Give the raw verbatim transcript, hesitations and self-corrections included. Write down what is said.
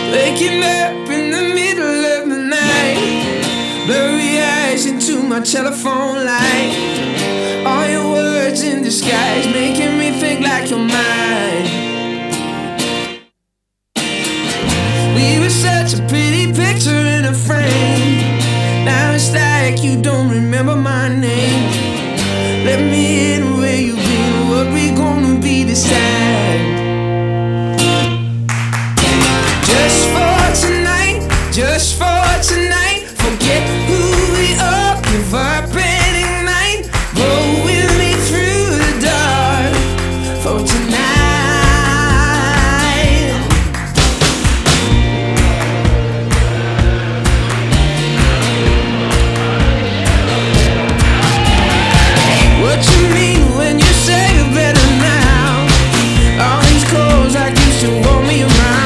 Waking up in the middle of the night, blurry eyes into my telephone light. All your words in disguise, making me think like you're mine. We were such a pretty picture in a frame. Now it's like you don't remember my name. Let me in where you been, what we gonna be this time. Just for tonight, just for